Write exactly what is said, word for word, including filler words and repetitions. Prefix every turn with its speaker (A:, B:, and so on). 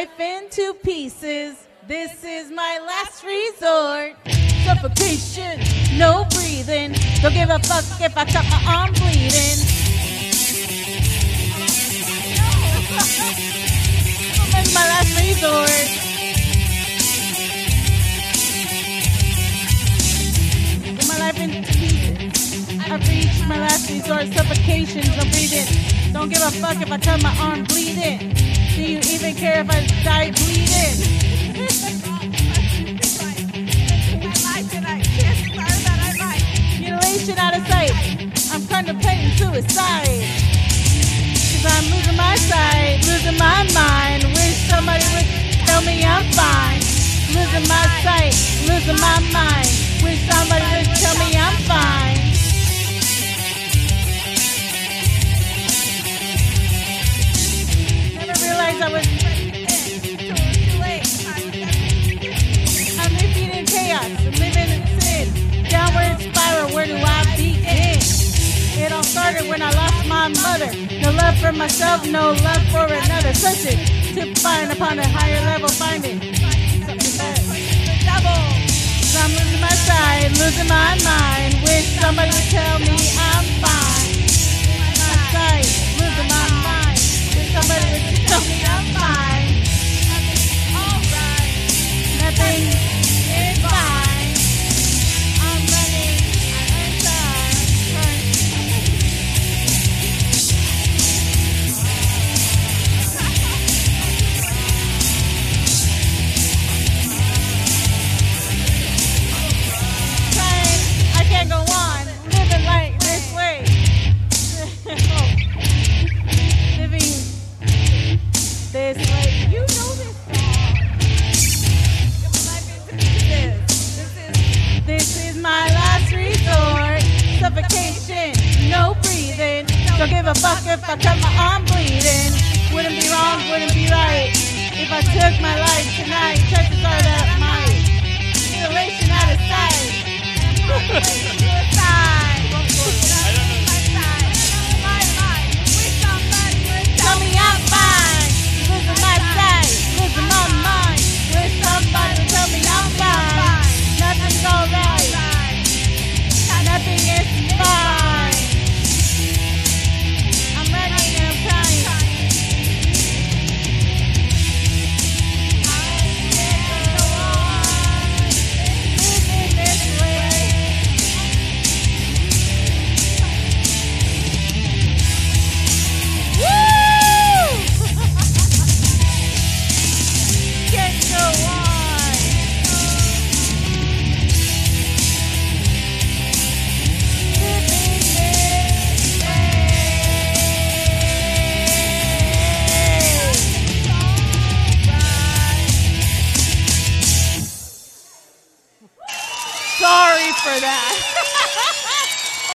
A: life into pieces. This is my last resort. Suffocation, no breathing. Don't give a fuck if I cut my arm bleeding. This is my last resort. Get my life into pieces. I've reached my last resort. Suffocation, no breathing. Don't give a fuck if I cut my arm bleeding. Do you even care if I die bleeding? Mutilation out of sight. I'm contemplating suicide. Cause I'm losing my sight, losing my mind. Wish somebody would tell me I'm fine. Losing my sight, losing my mind. Wish somebody would tell me I'm fine. Never realized I was I'm living in chaos, living in sin. Downward spiral, where do I begin? It all started when I lost my mother. No love for myself, no love for another. Searching to find upon a higher level, finding something better. So I'm losing my sight, losing my mind. Wish somebody would tell me I'm fine. Losing my sight, losing my mind. Wish somebody would tell me I'm fine. Nothing is fine. I'm running inside. Trying, I can't go on living like this way. Living this way. You know this song. This is my last resort. Suffocation, no breathing. Don't give a fuck if I cut my arm bleeding. Wouldn't be wrong, wouldn't be right. If I took my life tonight, chances are that I might. Mutilation out of sight.